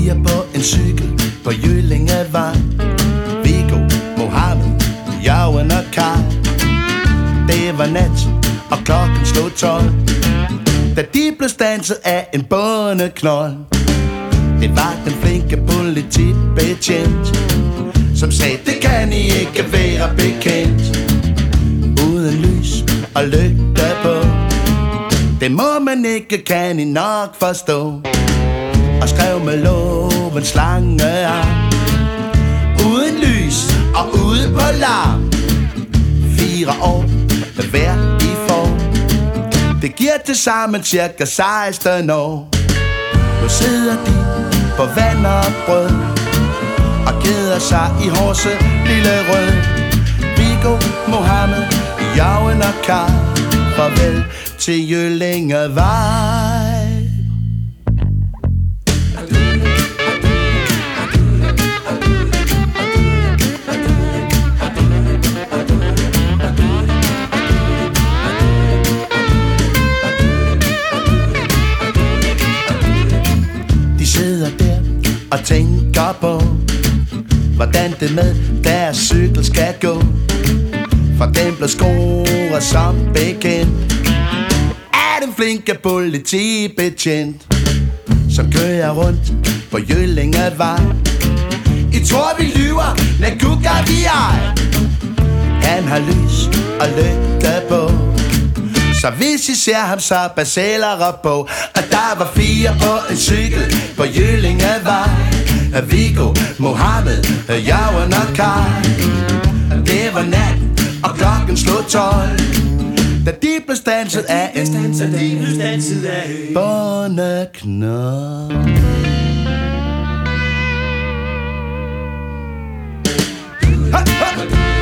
fire på en cykel på Jyllingevej. Viggo, Mohammed, Jørgen og Karl. Det var nat, og klokken slog 12, da de blev standset af en bondeknold. Det var den flinke politibetjent, som sagde, det kan I ikke være bekendt. Uden lys og lygte på, det må man ikke, kan I nok forstå. Og skrev med lovens slange arm, uden lys og ude på larm. 4 år med hver i form, det giver tilsammen cirka 16 år. Nu sidder de på vand og brød og keder sig i Horse Lille Rød. Viggo, Mohammed, Jørgen og Karl, farvel til Jyllingevej. De sidder der og tænker på, hvordan det med deres cykel skal gå. For den blev scoret som bekendt af den flinke politibetjent, som kører rundt på Jyllingevej. I tror vi lyver, men kukker vi ej. Han har lys og lygte på, så hvis I ser ham, så baseler på. Og der var 4 på en cykel på Jyllingevej. Viggo, Mohammed, Jørgen og Karl. Det var nat, og klokken slog 12, da de blev standset af en bondeknold.